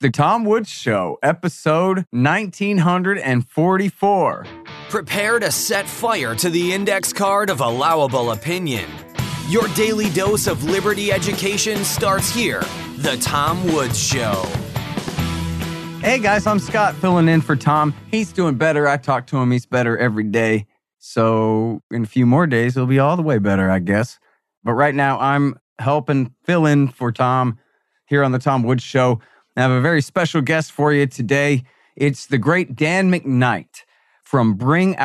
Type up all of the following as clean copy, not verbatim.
The Tom Woods Show, episode 1944. Prepare to set fire to the index card of allowable opinion. Your daily dose of liberty education starts here. The Tom Woods Show. Hey guys, I'm Scott filling in for Tom. He's doing better. I talk to him. He's better every day. So in a few more days, he'll be all the way better, I guess. But right now, I'm helping fill in for Tom here on the Tom Woods Show. I have a very special guest for you today. It's the great Dan McKnight from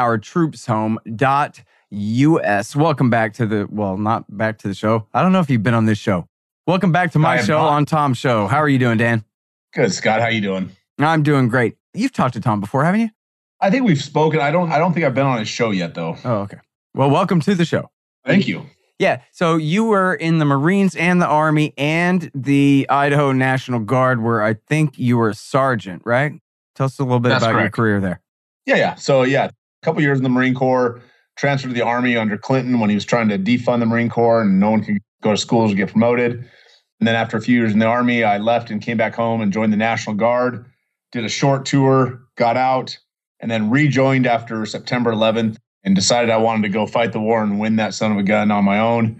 BringOurTroopsHome.us. Welcome back to the, well, not back to the show. I don't know if you've been on this show. Welcome back to my show on Tom's show. How are you doing, Dan? Good, Scott. How you doing? I'm doing great. You've talked to Tom before, haven't you? I think we've spoken. I don't think I've been on his show yet, though. Oh, okay. Well, welcome to the show. Thank you. Yeah, so you were in the Marines and the Army and the Idaho National Guard, where I think you were a sergeant, right? Tell us a little bit about your career there. Yeah. So, a couple years in the Marine Corps, transferred to the Army under Clinton when he was trying to defund the Marine Corps and no one could go to schools or get promoted. And then after a few years in the Army, I left and came back home and joined the National Guard, did a short tour, got out, and then rejoined after September 11th. And decided I wanted to go fight the war and win that son of a gun on my own.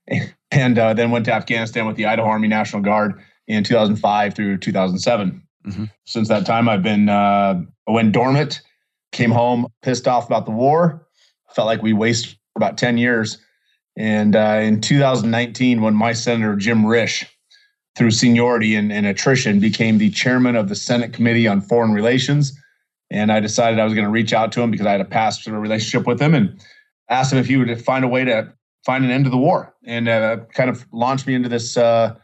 And then went to Afghanistan with the Idaho Army National Guard in 2005 through 2007. Mm-hmm. Since that time, I went dormant, came home pissed off about the war. Felt like we wasted about 10 years. And in 2019, when my Senator Jim Risch, through seniority and attrition, became the chairman of the Senate Committee on Foreign Relations, and I decided I was going to reach out to him because I had a past sort of relationship with him and asked him if he would find a way to find an end to the war and kind of launch me into this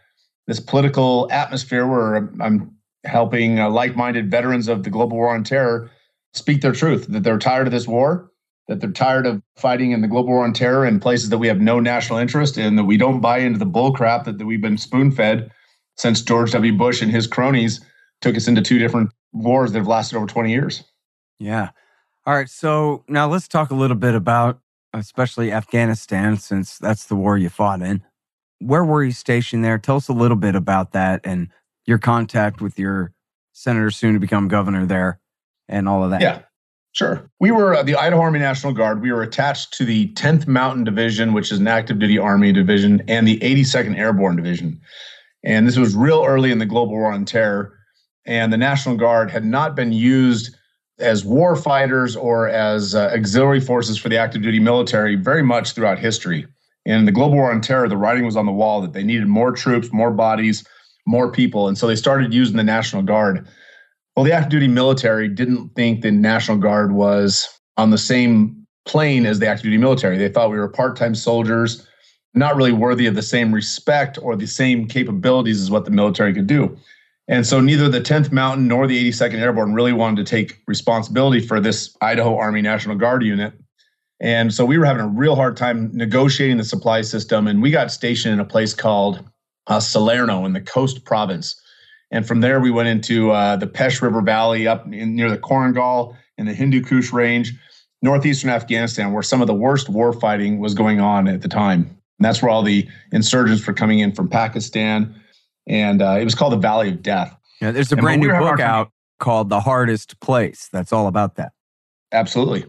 political atmosphere where I'm helping like-minded veterans of the global war on terror speak their truth, that they're tired of this war, that they're tired of fighting in the global war on terror in places that we have no national interest in, that we don't buy into the bull crap that we've been spoon-fed since George W. Bush and his cronies took us into two different wars that have lasted over 20 years. Yeah. All right. So now let's talk a little bit about, especially Afghanistan, since that's the war you fought in. Where were you stationed there? Tell us a little bit about that and your contact with your senator, soon to become governor there, and all of that. Yeah, sure. We were the Idaho Army National Guard. We were attached to the 10th Mountain Division, which is an active duty Army division, and the 82nd Airborne Division. And this was real early in the global war on terror. And the National Guard had not been used as war fighters or as auxiliary forces for the active duty military very much throughout history. In the global war on terror, the writing was on the wall that they needed more troops, more bodies, more people. And so they started using the National Guard. Well, the active duty military didn't think the National Guard was on the same plane as the active duty military. They thought we were part-time soldiers, not really worthy of the same respect or the same capabilities as what the military could do. And so neither the 10th Mountain nor the 82nd Airborne really wanted to take responsibility for this Idaho Army National Guard unit. And so we were having a real hard time negotiating the supply system. And we got stationed in a place called Salerno in the Coast Province. And from there, we went into the Pesh River Valley up near the Korengal and the Hindu Kush Range, northeastern Afghanistan, where some of the worst war fighting was going on at the time. And that's where all the insurgents were coming in from Pakistan. And it was called the Valley of Death. Yeah, there's a brand new book out called The Hardest Place. That's all about that. Absolutely.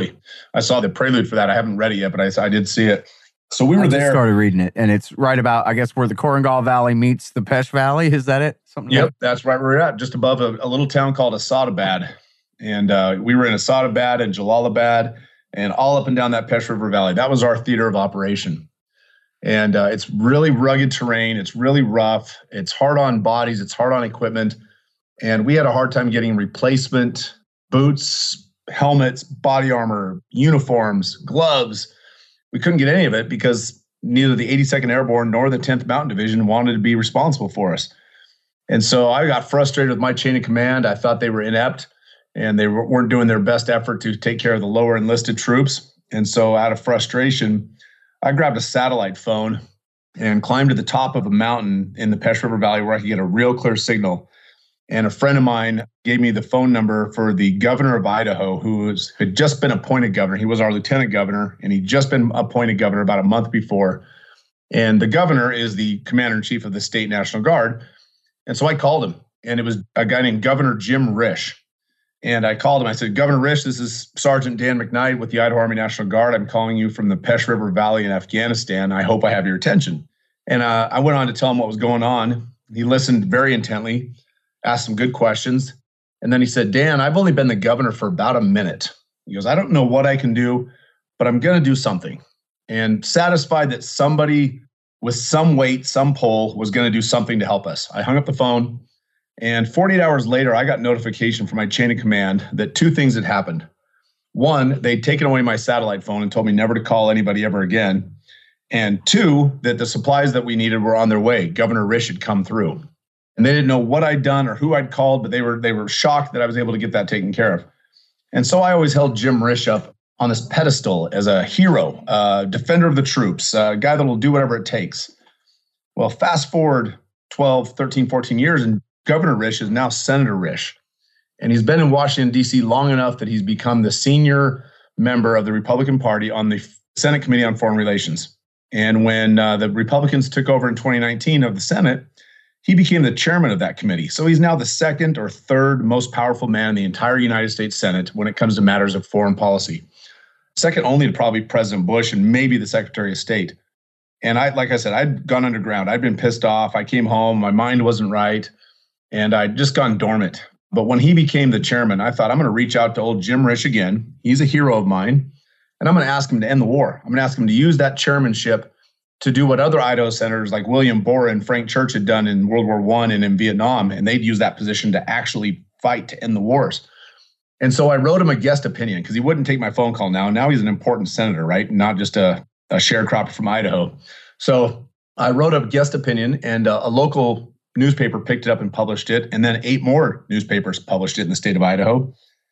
I saw the prelude for that. I haven't read it yet, but I did see it. So we were there. I just started reading it, and it's right about, I guess, where the Korengal Valley meets the Pesh Valley. Is that it? Yep, that's right where we're at, just above a little town called Asadabad. And we were in Asadabad and Jalalabad and all up and down that Pesh River Valley. That was our theater of operation. And it's really rugged terrain. It's really rough. It's hard on bodies. It's hard on equipment. And we had a hard time getting replacement boots, helmets, body armor, uniforms, gloves. We couldn't get any of it because neither the 82nd Airborne nor the 10th Mountain Division wanted to be responsible for us. And so I got frustrated with my chain of command. I thought they were inept and they weren't doing their best effort to take care of the lower enlisted troops. And so out of frustration, I grabbed a satellite phone and climbed to the top of a mountain in the Pesh River Valley where I could get a real clear signal. And a friend of mine gave me the phone number for the governor of Idaho, who had just been appointed governor. He was our lieutenant governor, and he'd just been appointed governor about a month before. And the governor is the commander-in-chief of the state National Guard. And so I called him, and it was a guy named Governor Jim Risch. And I called him. I said, Governor Risch, this is Sergeant Dan McKnight with the Idaho Army National Guard. I'm calling you from the Pesh River Valley in Afghanistan. I hope I have your attention. And I went on to tell him what was going on. He listened very intently, asked some good questions. And then he said, Dan, I've only been the governor for about a minute. He goes, I don't know what I can do, but I'm going to do something. And satisfied that somebody with some weight, some pull was going to do something to help us, I hung up the phone. And 48 hours later, I got notification from my chain of command that two things had happened. One, they'd taken away my satellite phone and told me never to call anybody ever again. And two, that the supplies that we needed were on their way. Governor Risch had come through. And they didn't know what I'd done or who I'd called, but they were shocked that I was able to get that taken care of. And so I always held Jim Risch up on this pedestal as a hero, a defender of the troops, a guy that will do whatever it takes. Well, fast forward 12, 13, 14 years, and Governor Risch is now Senator Risch. And he's been in Washington, D.C. long enough that he's become the senior member of the Republican Party on the Senate Committee on Foreign Relations. And when the Republicans took over in 2019 of the Senate, he became the chairman of that committee. So he's now the second or third most powerful man in the entire United States Senate when it comes to matters of foreign policy. Second only to probably President Bush and maybe the Secretary of State. And like I said, I'd gone underground. I'd been pissed off. I came home. My mind wasn't right. And I'd just gone dormant. But when he became the chairman, I thought, I'm going to reach out to old Jim Risch again. He's a hero of mine. And I'm going to ask him to end the war. I'm going to ask him to use that chairmanship to do what other Idaho senators like William Borah and Frank Church had done in World War I and in Vietnam. And they'd use that position to actually fight to end the wars. And so I wrote him a guest opinion because he wouldn't take my phone call now. Now he's an important senator, right? Not just a sharecropper from Idaho. So I wrote a guest opinion, and a local newspaper picked it up and published it. And then 8 more newspapers published it in the state of Idaho.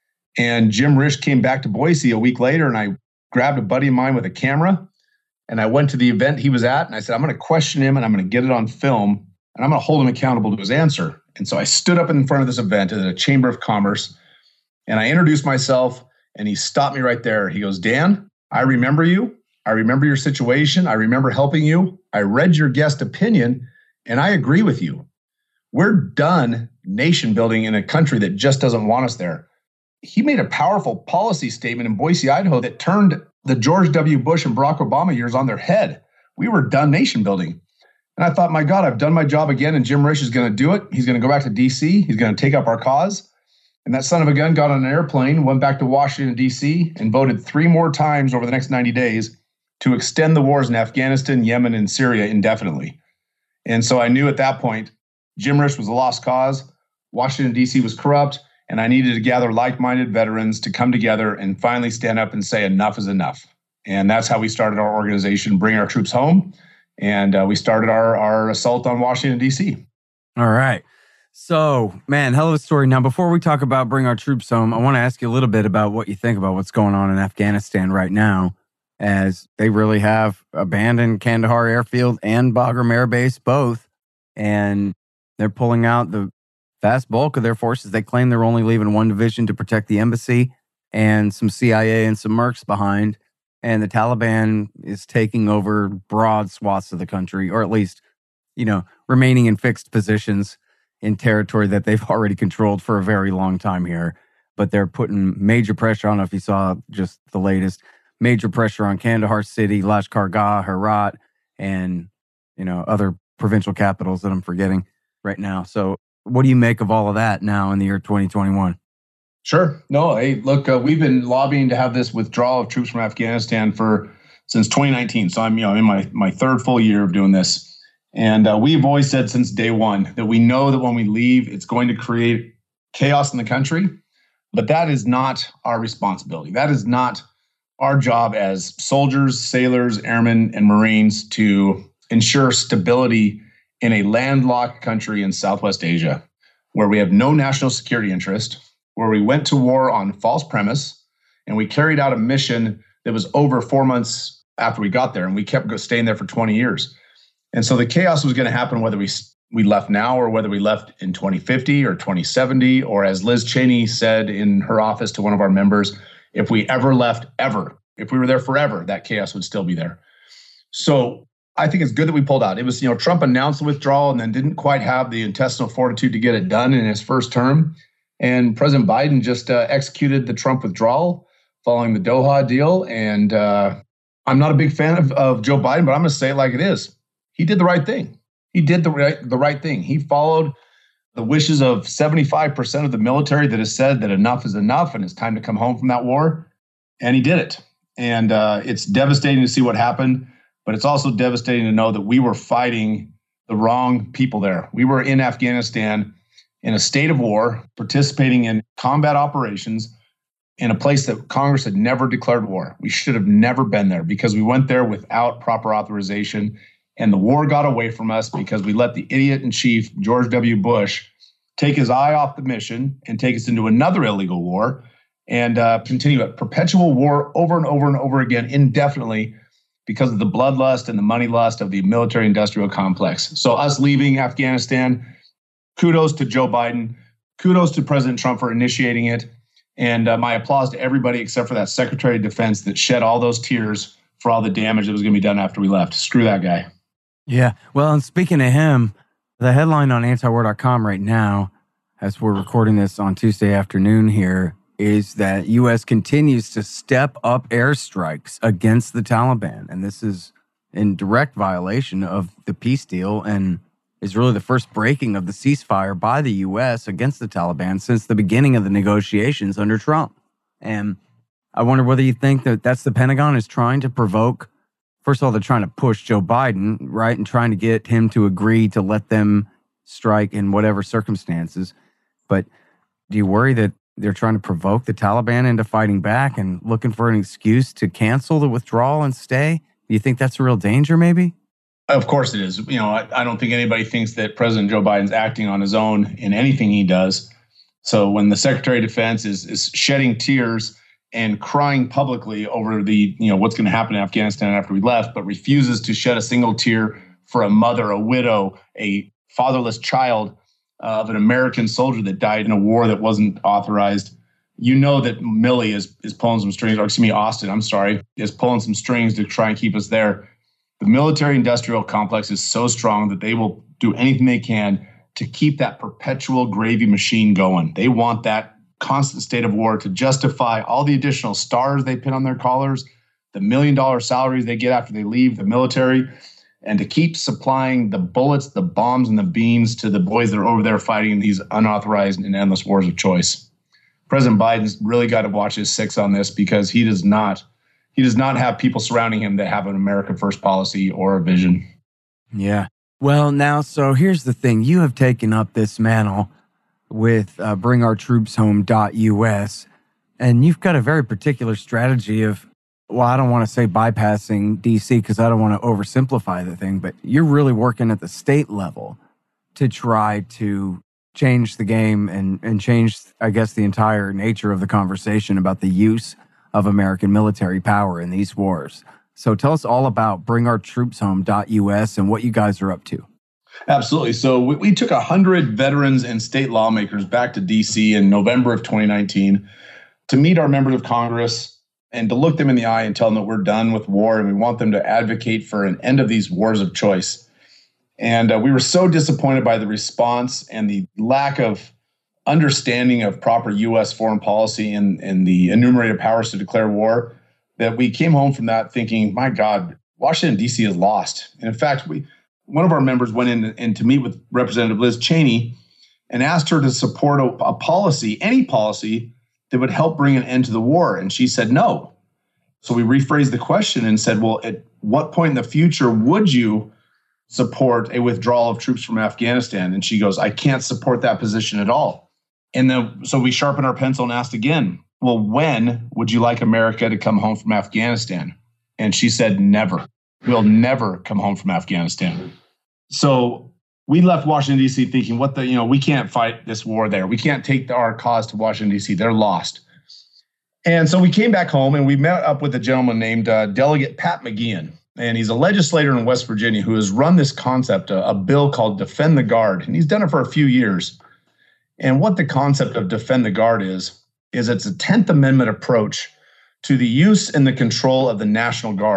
And Jim Risch came back to Boise a week later, and I grabbed a buddy of mine with a camera. And I went to the event he was at, and I said, I'm going to question him, and I'm going to get it on film, and I'm going to hold him accountable to his answer. And so I stood up in front of this event at a Chamber of Commerce, and I introduced myself, and he stopped me right there. He goes, Dan, I remember you. I remember your situation. I remember helping you. I read your guest opinion, and I agree with you. We're done nation building in a country that just doesn't want us there. He made a powerful policy statement in Boise, Idaho that turned the George W. Bush and Barack Obama years on their head. We were done nation building. And I thought, my God, I've done my job again, and Jim Risch is going to do it. He's going to go back to D.C. He's going to take up our cause. And that son of a gun got on an airplane, went back to Washington, D.C., and voted 3 more times over the next 90 days to extend the wars in Afghanistan, Yemen, and Syria indefinitely. And so I knew at that point, Jim Risch was a lost cause. Washington, D.C. was corrupt. And I needed to gather like-minded veterans to come together and finally stand up and say enough is enough. And that's how we started our organization, Bring Our Troops Home. And we started our assault on Washington, D.C. All right. So, man, hell of a story. Now, before we talk about Bring Our Troops Home, I want to ask you a little bit about what you think about what's going on in Afghanistan right now, as they really have abandoned Kandahar Airfield and Bagram Air Base, both. And they're pulling out the vast bulk of their forces. They claim they're only leaving 1 division to protect the embassy and some CIA and some mercs behind. And the Taliban is taking over broad swaths of the country, or at least, remaining in fixed positions in territory that they've already controlled for a very long time here. But they're putting major pressure on, if you saw just the latest, major pressure on Kandahar City, Lashkar Gah, Herat, and, other provincial capitals that I'm forgetting right now. So what do you make of all of that now in the year 2021? Sure. No, hey, look, we've been lobbying to have this withdrawal of troops from Afghanistan since 2019. So I'm, in my 3rd full year of doing this. And we've always said since day one that we know that when we leave, it's going to create chaos in the country. But that is not our responsibility. That is not our job as soldiers, sailors, airmen, and Marines to ensure stability in a landlocked country in Southwest Asia, where we have no national security interest, where we went to war on false premise, and we carried out a mission that was over 4 months after we got there, and we kept staying there for 20 years. And so the chaos was going to happen whether we left now or whether we left in 2050 or 2070, or as Liz Cheney said in her office to one of our members, if we ever left ever, if we were there forever, that chaos would still be there. So I think it's good that we pulled out. It was, Trump announced the withdrawal and then didn't quite have the intestinal fortitude to get it done in his first term. And President Biden just executed the Trump withdrawal following the Doha deal. And I'm not a big fan of Joe Biden, but I'm going to say it like it is. He did the right thing. He did the right thing. He followed the wishes of 75% of the military that has said that enough is enough and it's time to come home from that war. And he did it. And it's devastating to see what happened. But it's also devastating to know that we were fighting the wrong people there. We were in Afghanistan in a state of war, participating in combat operations in a place that Congress had never declared war. We should have never been there because we went there without proper authorization. And the war got away from us because we let the idiot in chief, George W. Bush, take his eye off the mission and take us into another illegal war and continue a perpetual war over and over and over again indefinitely, because of the bloodlust and the money lust of the military-industrial complex. So us leaving Afghanistan, kudos to Joe Biden, kudos to President Trump for initiating it, and my applause to everybody except for that Secretary of Defense that shed all those tears for all the damage that was going to be done after we left. Screw that guy. Yeah, well, and speaking of him, the headline on antiwar.com right now, as we're recording this on Tuesday afternoon here, is that U.S. continues to step up airstrikes against the Taliban. And this is in direct violation of the peace deal and is really the first breaking of the ceasefire by the U.S. against the Taliban since the beginning of the negotiations under Trump. And I wonder whether you think that that's the Pentagon is trying to provoke. First of all, they're trying to push Joe Biden, right, and trying to get him to agree to let them strike in whatever circumstances. But do you worry that they're trying to provoke the Taliban into fighting back and looking for an excuse to cancel the withdrawal and stay? Do you think that's a real danger, maybe? Of course it is. I don't think anybody thinks that President Joe Biden's acting on his own in anything he does. So when the Secretary of Defense is shedding tears and crying publicly over the, what's going to happen in Afghanistan after we left, but refuses to shed a single tear for a mother, a widow, a fatherless child of an American soldier that died in a war that wasn't authorized, that Milley is pulling some strings, Austin, is pulling some strings to try and keep us there. The military-industrial complex is so strong that they will do anything they can to keep that perpetual gravy machine going. They want that constant state of war to justify all the additional stars they pin on their collars, the $1 million salaries they get after they leave the military, and to keep supplying the bullets, the bombs, and the beans to the boys that are over there fighting in these unauthorized and endless wars of choice. President Biden's really got to watch his six on this because he does not have people surrounding him that have an America First policy or a vision. Yeah. Well, now, so here's the thing. You have taken up this mantle with bringourtroopshome.us, and you've got a very particular strategy of, well, I don't want to say bypassing D.C. because I don't want to oversimplify the thing, but you're really working at the state level to try to change the game and change, I guess, the entire nature of the conversation about the use of American military power in these wars. So tell us all about bringourtroopshome.us and what you guys are up to. Absolutely. So we took 100 veterans and state lawmakers back to D.C. in November of 2019 to meet our members of Congress and to look them in the eye and tell them that we're done with war and we want them to advocate for an end of these wars of choice. And we were so disappointed by the response and the lack of understanding of proper U.S. foreign policy and the enumerated powers to declare war that we came home from that thinking, my God, Washington, D.C. is lost. And in fact, one of our members went in to meet with Representative Liz Cheney and asked her to support a policy, any policy, that would help bring an end to the war. And she said no. So we rephrased the question and said, well, at what point in the future would you support a withdrawal of troops from Afghanistan? And she goes, I can't support that position at all. And then so we sharpened our pencil and asked again, well, when would you like America to come home from Afghanistan? And she said, never. We'll never come home from Afghanistan. So we left Washington, D.C. thinking, we can't fight this war there. We can't take our cause to Washington, D.C. They're lost. And so we came back home and we met up with a gentleman named Delegate Pat McGeehan. And he's a legislator in West Virginia who has run this concept, a bill called Defend the Guard. And he's done it for a few years. And what the concept of Defend the Guard is it's a 10th Amendment approach to the use and the control of the National Guard.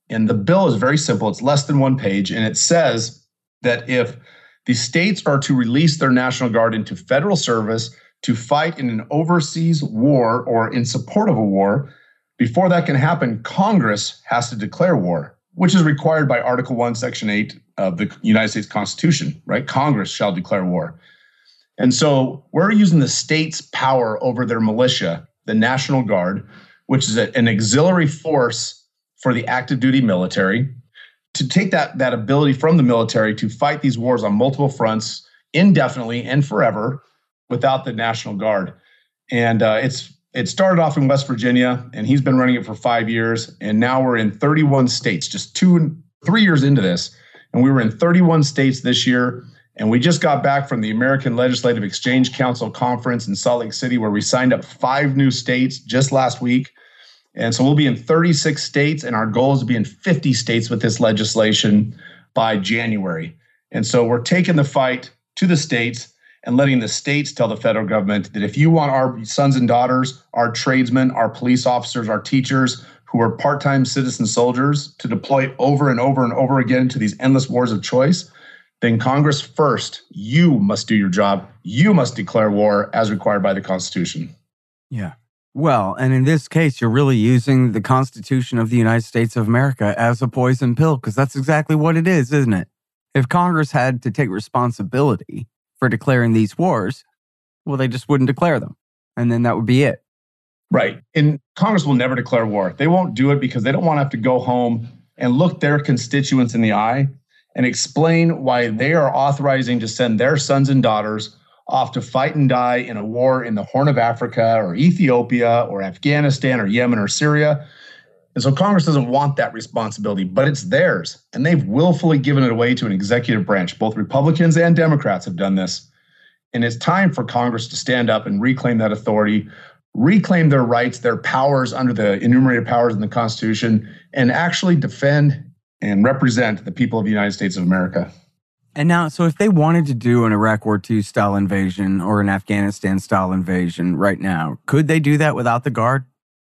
And the bill is very simple. It's less than one page. And it says that if the states are to release their National Guard into federal service to fight in an overseas war or in support of a war, before that can happen, Congress has to declare war, which is required by Article 1, Section 8 of the United States Constitution, right? Congress shall declare war. And so we're using the state's power over their militia, the National Guard, which is an auxiliary force for the active duty military, to take that ability from the military to fight these wars on multiple fronts indefinitely and forever without the National Guard. And it started off in West Virginia, and he's been running it for 5 years. And now we're in 31 states, just 3 years into this. And we were in 31 states this year. And we just got back from the American Legislative Exchange Council conference in Salt Lake City, where we signed up 5 new states just last week. And so we'll be in 36 states, and our goal is to be in 50 states with this legislation by January. And so we're taking the fight to the states and letting the states tell the federal government that if you want our sons and daughters, our tradesmen, our police officers, our teachers, who are part-time citizen soldiers, to deploy over and over and over again to these endless wars of choice, then Congress first, you must do your job. You must declare war as required by the Constitution. Yeah. Well, and in this case, you're really using the Constitution of the United States of America as a poison pill, because that's exactly what it is, isn't it? If Congress had to take responsibility for declaring these wars, well, they just wouldn't declare them. And then that would be it. Right. And Congress will never declare war. They won't do it because they don't want to have to go home and look their constituents in the eye and explain why they are authorizing to send their sons and daughters off to fight and die in a war in the Horn of Africa or Ethiopia or Afghanistan or Yemen or Syria. And so Congress doesn't want that responsibility, but it's theirs. And they've willfully given it away to an executive branch. Both Republicans and Democrats have done this. And it's time for Congress to stand up and reclaim that authority, reclaim their rights, their powers under the enumerated powers in the Constitution, and actually defend and represent the people of the United States of America. And now, so if they wanted to do an Iraq War II style invasion or an Afghanistan style invasion right now, could they do that without the Guard?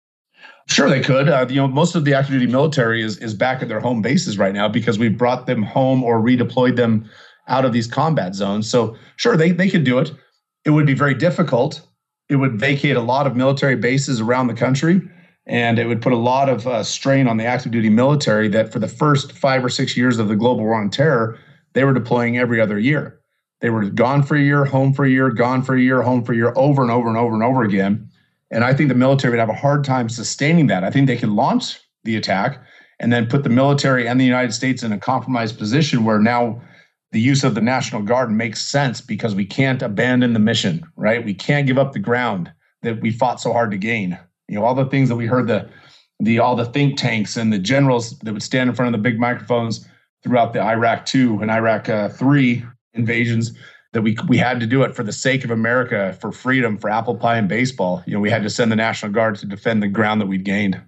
Sure, they could. Most of the active duty military is back at their home bases right now because we've brought them home or redeployed them out of these combat zones. So sure, they could do it. It would be very difficult. It would vacate a lot of military bases around the country, and it would put a lot of strain on the active duty military that for the first 5 or 6 years of the global war on terror, they were deploying every other year. They were gone for a year, home for a year, gone for a year, home for a year, over and over and over and over again. And I think the military would have a hard time sustaining that. I think they could launch the attack and then put the military and the United States in a compromised position where now the use of the National Guard makes sense because we can't abandon the mission, right? We can't give up the ground that we fought so hard to gain. All the things that we heard all the think tanks and the generals that would stand in front of the big microphones throughout the Iraq II and Iraq III invasions, that we had to do it for the sake of America, for freedom, for apple pie and baseball. We had to send the National Guard to defend the ground that we'd gained.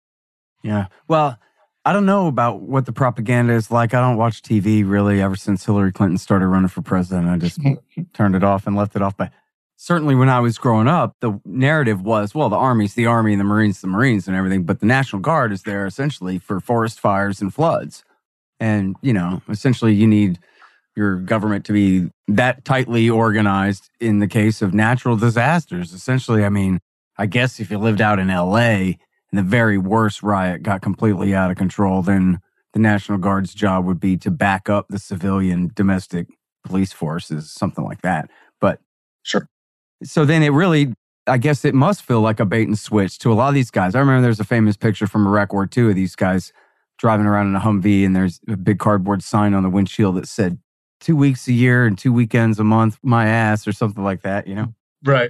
Yeah. Well, I don't know about what the propaganda is like. I don't watch TV really ever since Hillary Clinton started running for president. I just turned it off and left it off. But certainly when I was growing up, the narrative was, well, the Army's the Army and the Marines and everything. But the National Guard is there essentially for forest fires and floods. And, essentially you need your government to be that tightly organized in the case of natural disasters. Essentially, I guess if you lived out in LA and the very worst riot got completely out of control, then the National Guard's job would be to back up the civilian domestic police forces, something like that. But sure. So then it really, I guess it must feel like a bait and switch to a lot of these guys. I remember there's a famous picture from Iraq War II of these guys driving around in a Humvee, and there's a big cardboard sign on the windshield that said 2 weeks a year and 2 weekends a month, my ass, or something like that, Right.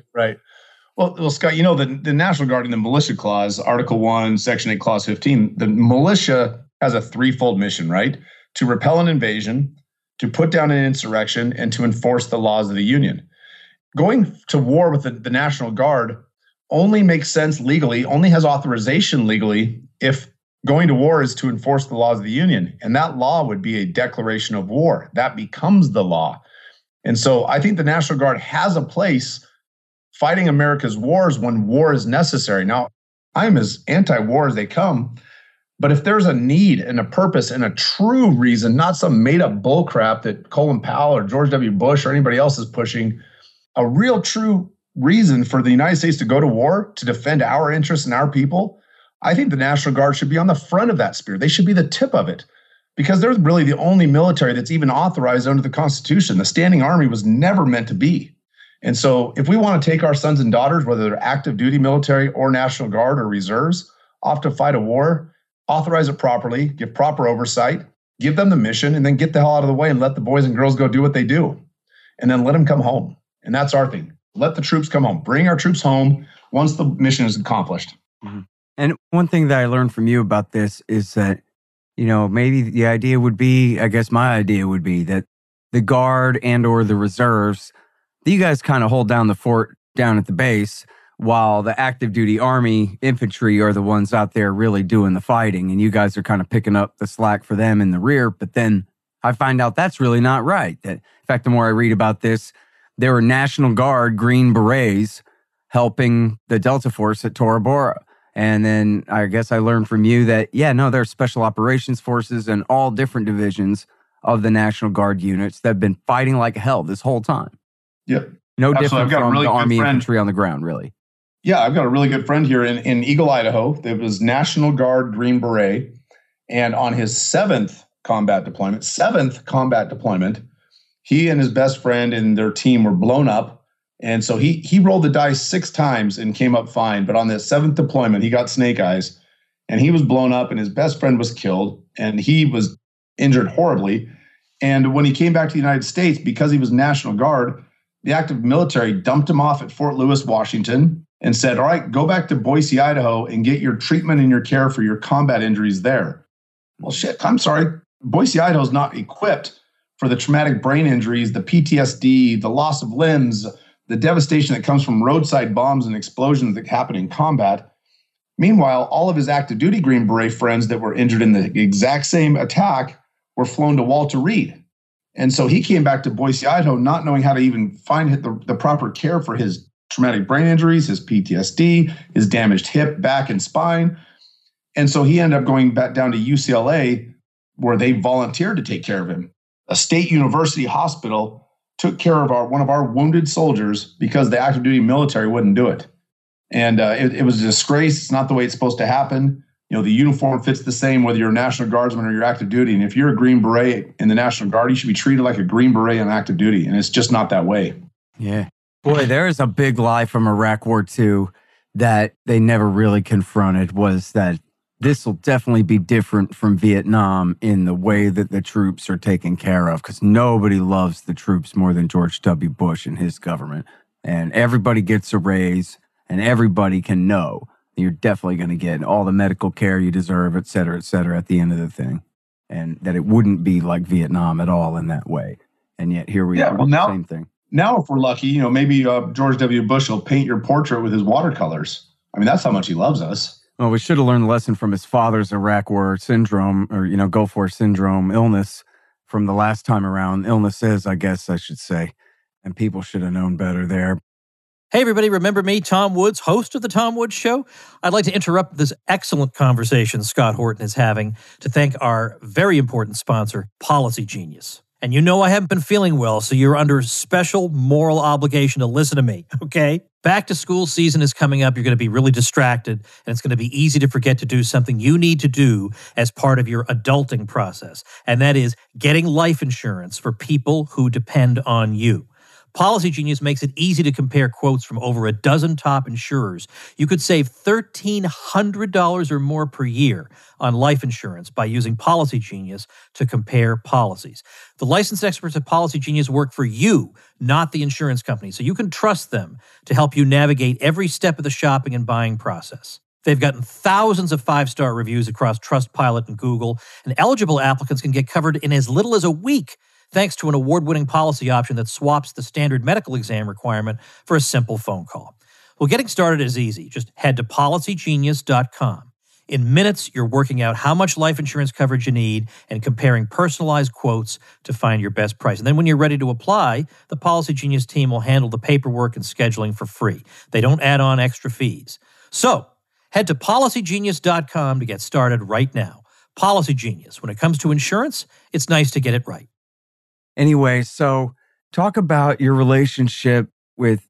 Well, Scott, the National Guard in the Militia Clause, Article 1, Section 8, Clause 15, the militia has a threefold mission, right? To repel an invasion, to put down an insurrection, and to enforce the laws of the Union. Going to war with the National Guard only makes sense legally, only has authorization legally if going to war is to enforce the laws of the Union. And that law would be a declaration of war. That becomes the law. And so I think the National Guard has a place fighting America's wars when war is necessary. Now, I'm as anti-war as they come, But if there's a need and a purpose and a true reason, not some made-up bullcrap that Colin Powell or George W. Bush or anybody else is pushing, a real true reason for the United States to go to war, to defend our interests and our people, I think the National Guard should be on the front of that spear. They should be the tip of it, because they're really the only military that's even authorized under the Constitution. The standing army was never meant to be. And so if we want to take our sons and daughters, whether they're active duty military or National Guard or reserves, off to fight a war, authorize it properly, give proper oversight, give them the mission, and then get the hell out of the way and let the boys and girls go do what they do. And then let them come home. And that's our thing. Let the troops come home. Bring our troops home once the mission is accomplished. Mm-hmm. And one thing that I learned from you about this is that, maybe the idea would be, I guess my idea would be that the Guard and or the reserves, you guys kind of hold down the fort down at the base, while the active duty Army infantry are the ones out there really doing the fighting. And you guys are kind of picking up the slack for them in the rear. But then I find out that's really not right. That, in fact, the more I read about this, there were National Guard Green Berets helping the Delta Force at Tora Bora. And then I guess I learned from you that, there are special operations forces and all different divisions of the National Guard units that have been fighting like hell this whole time. Yeah. No Absolutely. different from the Army infantry on the ground, really. Yeah, I've got a really good friend here in Eagle, Idaho. There was National Guard Green Beret. And on his seventh combat deployment, he and his best friend and their team were blown up. And so he rolled the dice 6 times and came up fine. But on the 7th deployment, he got snake eyes and he was blown up and his best friend was killed and he was injured horribly. And when he came back to the United States, because he was National Guard, the active military dumped him off at Fort Lewis, Washington, and said, all right, go back to Boise, Idaho and get your treatment and your care for your combat injuries there. Well, shit, I'm sorry. Boise, Idaho is not equipped for the traumatic brain injuries, the PTSD, the loss of limbs, the devastation that comes from roadside bombs and explosions that happen in combat. Meanwhile, all of his active duty Green Beret friends that were injured in the exact same attack were flown to Walter Reed. And so he came back to Boise, Idaho, not knowing how to even find the proper care for his traumatic brain injuries, his PTSD, his damaged hip, back, and spine. And so he ended up going back down to UCLA, where they volunteered to take care of him. A state university hospital took care of one of our wounded soldiers because the active duty military wouldn't do it. And it was a disgrace. It's not the way it's supposed to happen. The uniform fits the same whether you're a National Guardsman or you're active duty. And if you're a Green Beret in the National Guard, you should be treated like a Green Beret on active duty. And it's just not that way. Yeah. Boy, there is a big lie from Iraq War II that they never really confronted, was that this will definitely be different from Vietnam in the way that the troops are taken care of, because nobody loves the troops more than George W. Bush and his government. And everybody gets a raise and everybody can know you're definitely going to get all the medical care you deserve, et cetera, at the end of the thing. And that it wouldn't be like Vietnam at all in that way. And yet here we are, now, same thing. Now, if we're lucky, maybe George W. Bush will paint your portrait with his watercolors. I mean, that's how much he loves us. Well, we should have learned the lesson from his father's Iraq War syndrome, or, Gulf War syndrome illness from the last time around. Illnesses, I guess I should say. And people should have known better there. Hey, everybody, remember me, Tom Woods, host of The Tom Woods Show? I'd like to interrupt this excellent conversation Scott Horton is having to thank our very important sponsor, Policy Genius. And I haven't been feeling well, so you're under special moral obligation to listen to me, okay? Back to school season is coming up. You're going to be really distracted, and it's going to be easy to forget to do something you need to do as part of your adulting process, and that is getting life insurance for people who depend on you. Policy Genius makes it easy to compare quotes from over a dozen top insurers. You could save $1,300 or more per year on life insurance by using Policy Genius to compare policies. The licensed experts at Policy Genius work for you, not the insurance company, so you can trust them to help you navigate every step of the shopping and buying process. They've gotten thousands of 5-star reviews across Trustpilot and Google, and eligible applicants can get covered in as little as a week, thanks to an award-winning policy option that swaps the standard medical exam requirement for a simple phone call. Well, getting started is easy. Just head to PolicyGenius.com. In minutes, you're working out how much life insurance coverage you need and comparing personalized quotes to find your best price. And then when you're ready to apply, the Policy Genius team will handle the paperwork and scheduling for free. They don't add on extra fees. So, Head to PolicyGenius.com to get started right now. Policy Genius. When it comes to insurance, it's nice to get it right. Anyway, so talk about your relationship with,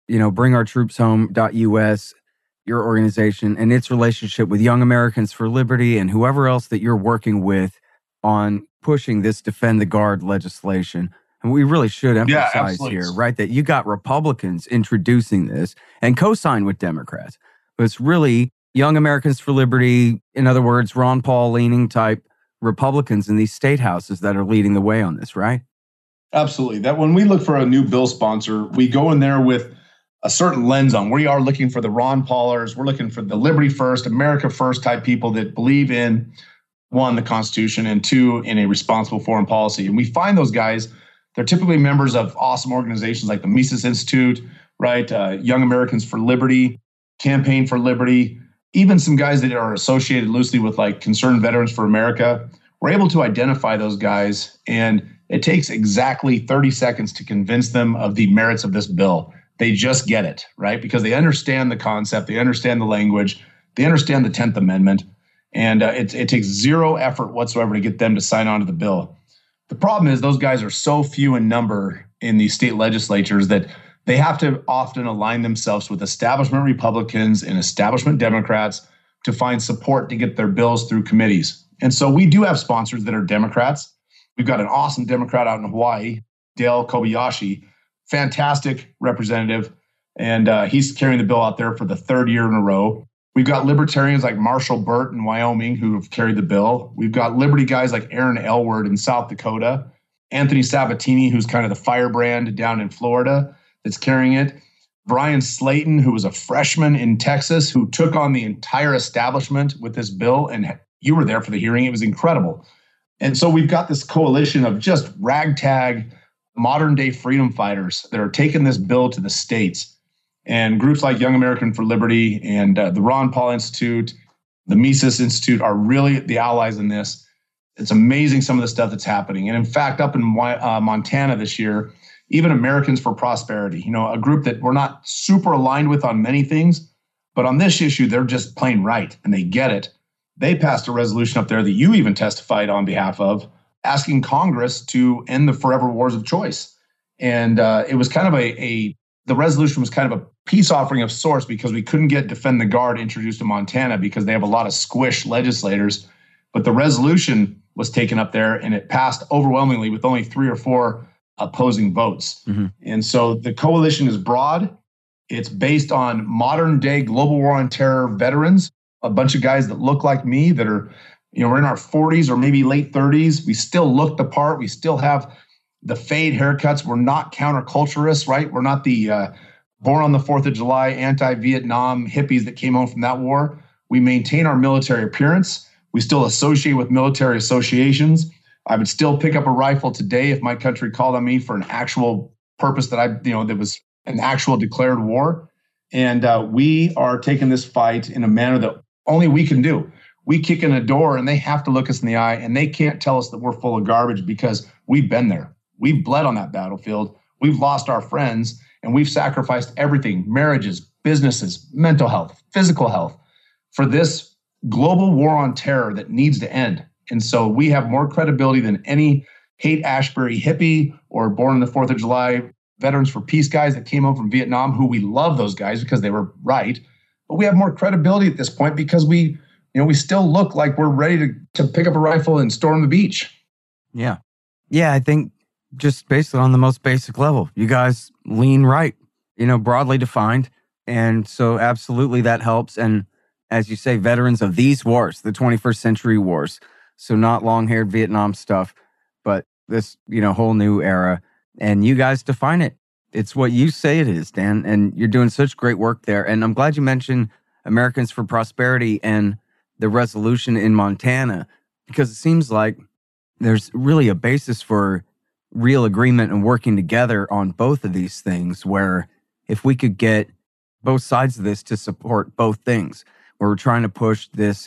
BringOurTroopsHome.us, your organization, and its relationship with Young Americans for Liberty and whoever else that you're working with on pushing this Defend the Guard legislation. And we really should emphasize here, right, that you got Republicans introducing this and co-signed with Democrats. But it's really Young Americans for Liberty, in other words, Ron Paul leaning type Republicans in these state houses that are leading the way on this, right? Absolutely. That when we look for a new bill sponsor, we go in there with a certain lens on. We are looking for the Ron Paulers. We're looking for the Liberty First, America First type people that believe in, one, the Constitution, and two, in a responsible foreign policy. And we find those guys, they're typically members of awesome organizations like the Mises Institute, right? Young Americans for Liberty, Campaign for Liberty, even some guys that are associated loosely with like Concerned Veterans for America. We're able to identify those guys, and it takes exactly 30 seconds to convince them of the merits of this bill. They just get it, right? Because they understand the concept, they understand the language, they understand the 10th Amendment, and it takes zero effort whatsoever to get them to sign on to the bill. The problem is those guys are so few in number in these state legislatures that they have to often align themselves with establishment Republicans and establishment Democrats to find support to get their bills through committees. And so we do have sponsors that are Democrats. We've got an awesome Democrat out in Hawaii, Dale Kobayashi, fantastic representative, and he's carrying the bill out there for the third year in a row. We've got libertarians like Marshall Burt in Wyoming who have carried the bill. We've got Liberty guys like Aaron Elward in South Dakota, Anthony Sabatini, who's kind of the firebrand down in Florida that's carrying it, Brian Slayton, who was a freshman in Texas, who took on the entire establishment with this bill, and you were there for the hearing. It was incredible. And so we've got this coalition of just ragtag, modern-day freedom fighters that are taking this bill to the states. And groups like Young American for Liberty and the Ron Paul Institute, the Mises Institute are really the allies in this. It's amazing some of the stuff that's happening. And in fact, up in Montana this year, even Americans for Prosperity, a group that we're not super aligned with on many things, but on this issue, they're just plain right and they get it. They passed a resolution up there that you even testified on behalf of, asking Congress to end the forever wars of choice. And it was kind of the resolution was kind of a peace offering of sorts because we couldn't get Defend the Guard introduced to Montana because they have a lot of squish legislators. But the resolution was taken up there and it passed overwhelmingly with only 3 or 4 opposing votes. Mm-hmm. And so the coalition is broad. It's based on modern day global war on terror veterans, a bunch of guys that look like me that are, we're in our 40s or maybe late 30s. We still look the part. We still have the fade haircuts. We're not counterculturists, right? We're not the born on the 4th of July, anti-Vietnam hippies that came home from that war. We maintain our military appearance. We still associate with military associations. I would still pick up a rifle today if my country called on me for an actual purpose that that was an actual declared war. And we are taking this fight in a manner that only we can do. We kick in a door and they have to look us in the eye and they can't tell us that we're full of garbage because we've been there. We've bled on that battlefield. We've lost our friends and we've sacrificed everything, marriages, businesses, mental health, physical health, for this global war on terror that needs to end. And so we have more credibility than any Haight-Ashbury hippie or born on the 4th of July Veterans for Peace guys that came home from Vietnam, who we love those guys because they were right. But we have more credibility at this point because we still look like we're ready to pick up a rifle and storm the beach. Yeah. Yeah, I think just basically on the most basic level, you guys lean right, broadly defined. And so absolutely that helps. And as you say, veterans of these wars, the 21st century wars. So not long-haired Vietnam stuff, but this, whole new era. And you guys define it. It's what you say it is, Dan. And you're doing such great work there. And I'm glad you mentioned Americans for Prosperity and the resolution in Montana, because it seems like there's really a basis for real agreement and working together on both of these things, where if we could get both sides of this to support both things, where we're trying to push this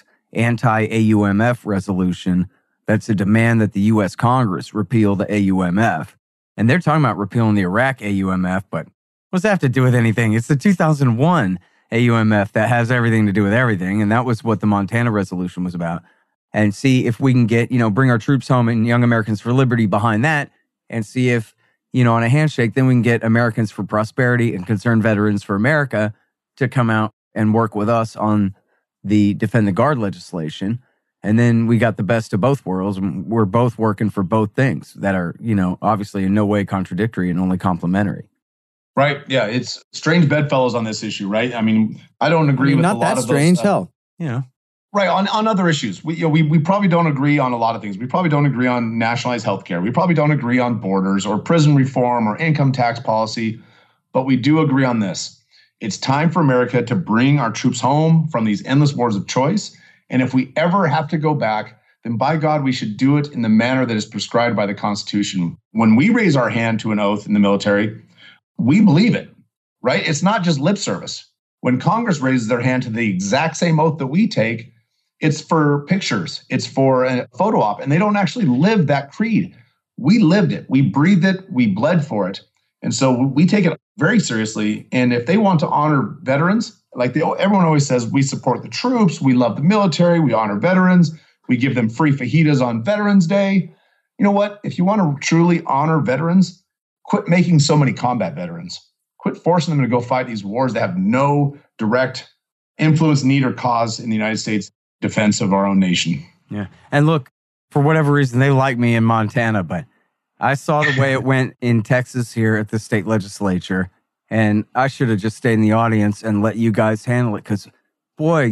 anti-AUMF resolution that's a demand that the U.S. Congress repeal the AUMF. And they're talking about repealing the Iraq AUMF, but what does that have to do with anything? It's the 2001 AUMF that has everything to do with everything. And that was what the Montana resolution was about. And see if we can get, bring our troops home and Young Americans for Liberty behind that, and see if, on a handshake, then we can get Americans for Prosperity and Concerned Veterans for America to come out and work with us on the Defend the Guard legislation. And then we got the best of both worlds. And we're both working for both things that are, obviously in no way contradictory and only complementary. Right. Yeah. It's strange bedfellows on this issue, right? I mean, I don't agree with a lot of strange, those. Hell, Right. On other issues, we probably don't agree on a lot of things. We probably don't agree on nationalized healthcare. We probably don't agree on borders or prison reform or income tax policy. But we do agree on this. It's time for America to bring our troops home from these endless wars of choice. And if we ever have to go back, then by God, we should do it in the manner that is prescribed by the Constitution. When we raise our hand to an oath in the military, we believe it, right? It's not just lip service. When Congress raises their hand to the exact same oath that we take, it's for pictures. It's for a photo op, and they don't actually live that creed. We lived it. We breathed it. We bled for it. And so we take it very seriously. And if they want to honor veterans, everyone always says, we support the troops, we love the military, we honor veterans, we give them free fajitas on Veterans Day. You know what? If you want to truly honor veterans, quit making so many combat veterans. Quit forcing them to go fight these wars that have no direct influence, need, or cause in the United States defense of our own nation. Yeah. And look, for whatever reason, they like me in Montana, but I saw the way it went in Texas here at the state legislature, and I should have just stayed in the audience and let you guys handle it, because, boy,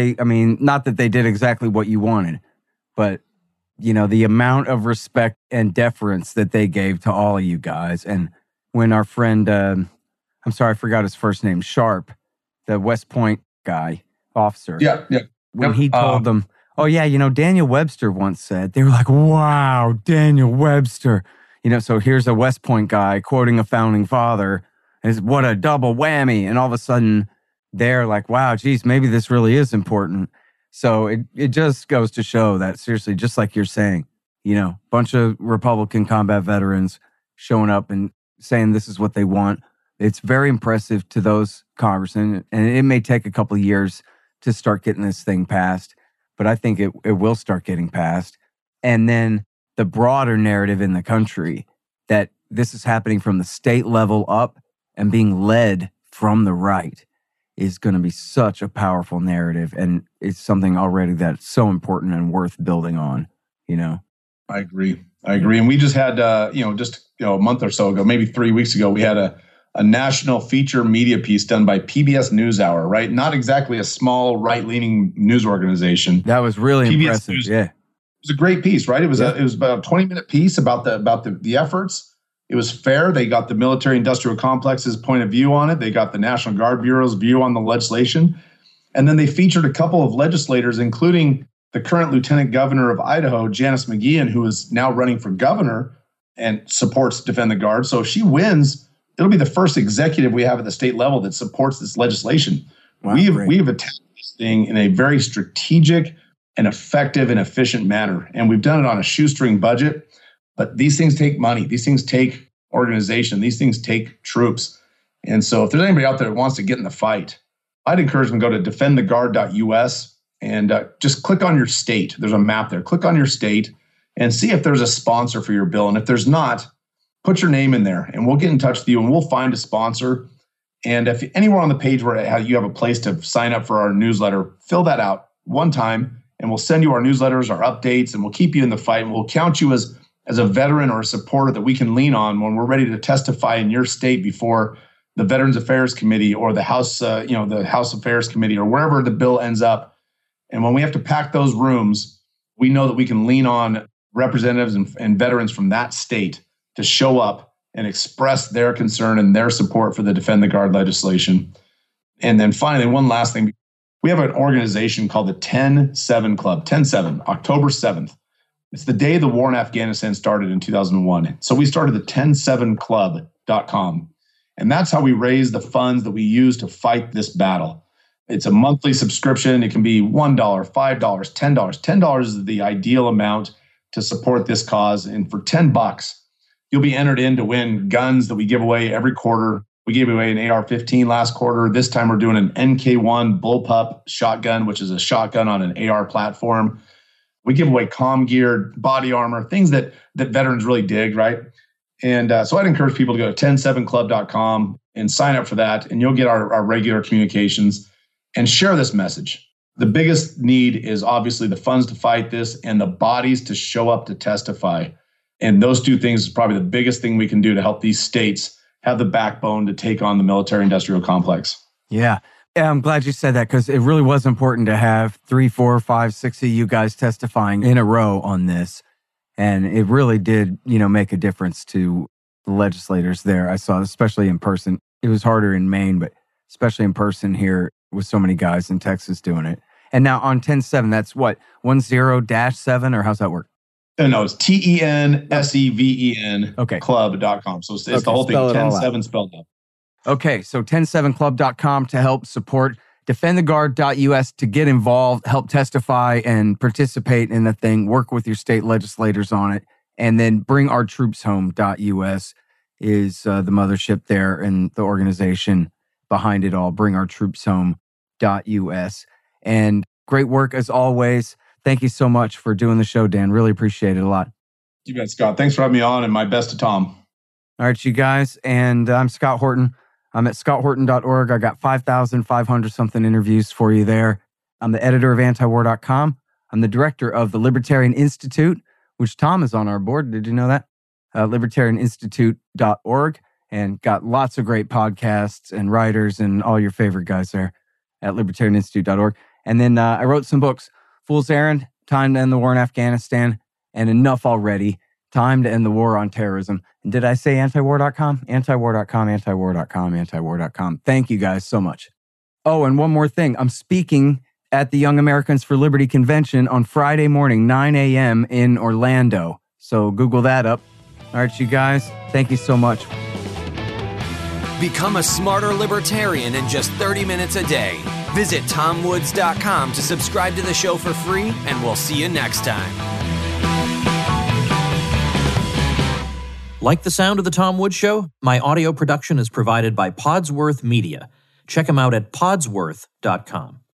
not that they did exactly what you wanted, but, the amount of respect and deference that they gave to all of you guys. And when our friend, I'm sorry, I forgot his first name, Sharp, the West Point guy, officer. Yeah. When he told them, oh, yeah, Daniel Webster once said, they were like, wow, Daniel Webster. So here's a West Point guy quoting a founding father. What a double whammy. And all of a sudden, they're like, wow, geez, maybe this really is important. So it just goes to show that, seriously, just like you're saying, bunch of Republican combat veterans showing up and saying this is what they want. It's very impressive to those congressmen, and it may take a couple of years to start getting this thing passed, but I think it will start getting passed. And then the broader narrative in the country that this is happening from the state level up and being led from the right is going to be such a powerful narrative. And it's something already that's so important and worth building on, I agree. And we just had, a month or so ago, maybe 3 weeks ago, we had a national feature media piece done by PBS NewsHour, right? Not exactly a small right-leaning news organization. That was really PBS impressive. Yeah, it was a great piece, right? It was about a 20-minute piece about the efforts. It was fair. They got the military-industrial complex's point of view on it. They got the National Guard Bureau's view on the legislation, and then they featured a couple of legislators, including the current Lieutenant Governor of Idaho, Janice McGeachin, who is now running for governor and supports Defend the Guard. So if she wins, it'll be the first executive we have at the state level that supports this legislation. Wow, we have attacked this thing in a very strategic and effective and efficient manner. And we've done it on a shoestring budget. But these things take money. These things take organization. These things take troops. And so if there's anybody out there that wants to get in the fight, I'd encourage them to go to defendtheguard.us and just click on your state. There's a map there. Click on your state and see if there's a sponsor for your bill. And if there's not, put your name in there and we'll get in touch with you and we'll find a sponsor. And if anywhere on the page where you have a place to sign up for our newsletter, fill that out one time and we'll send you our newsletters, our updates, and we'll keep you in the fight. And we'll count you as a veteran or a supporter that we can lean on when we're ready to testify in your state before the Veterans Affairs Committee or the House, the House Affairs Committee or wherever the bill ends up. And when we have to pack those rooms, we know that we can lean on representatives and veterans from that state to show up and express their concern and their support for the Defend the Guard legislation. And then finally, one last thing. We have an organization called the 10-7 Club, 10-7, October 7th. It's the day the war in Afghanistan started in 2001. So we started the 10-7club.com. And that's how we raise the funds that we use to fight this battle. It's a monthly subscription. It can be $1, $5, $10. $10 is the ideal amount to support this cause. And for $10, you'll be entered in to win guns that we give away every quarter. We gave away an AR-15 last quarter. This time we're doing an NK1 bullpup shotgun, which is a shotgun on an AR platform. We give away comm gear, body armor, things that veterans really dig, right? And so I'd encourage people to go to 107club.com and sign up for that, and you'll get our regular communications and share this message. The biggest need is obviously the funds to fight this and the bodies to show up to testify. And those two things is probably the biggest thing we can do to help these states have the backbone to take on the military-industrial complex. Yeah. I'm glad you said that, because it really was important to have 3, 4, 5, 6 of you guys testifying in a row on this. And it really did, make a difference to the legislators there. I saw, especially in person. It was harder in Maine, but especially in person here with so many guys in Texas doing it. And now on 10-7, that's what, 10-7, or how's that work? No, it's TENSEVEN okay. club.com. So it's the whole thing, 10-7 spelled out. Okay, so 107club.com to help support, defendtheguard.us to get involved, help testify and participate in the thing, work with your state legislators on it, and then bringourtroopshome.us is the mothership there and the organization behind it all, bringourtroopshome.us. And great work as always. Thank you so much for doing the show, Dan. Really appreciate it a lot. You bet, Scott. Thanks for having me on, and my best to Tom. All right, you guys. And I'm Scott Horton. I'm at scotthorton.org. I got 5,500 something interviews for you there. I'm the editor of antiwar.com. I'm the director of the Libertarian Institute, which Tom is on our board. Did you know that? libertarianinstitute.org, and got lots of great podcasts and writers and all your favorite guys there at libertarianinstitute.org. And then I wrote some books, Fool's Errand, Time to End the War in Afghanistan, and Enough Already, Time to End the War on Terrorism. And did I say antiwar.com? Antiwar.com, antiwar.com, antiwar.com. Thank you guys so much. Oh, and one more thing. I'm speaking at the Young Americans for Liberty Convention on Friday morning, 9 a.m. in Orlando. So Google that up. All right, you guys, thank you so much. Become a smarter libertarian in just 30 minutes a day. Visit TomWoods.com to subscribe to the show for free, and we'll see you next time. Like the sound of The Tom Woods Show? My audio production is provided by Podsworth Media. Check them out at podsworth.com.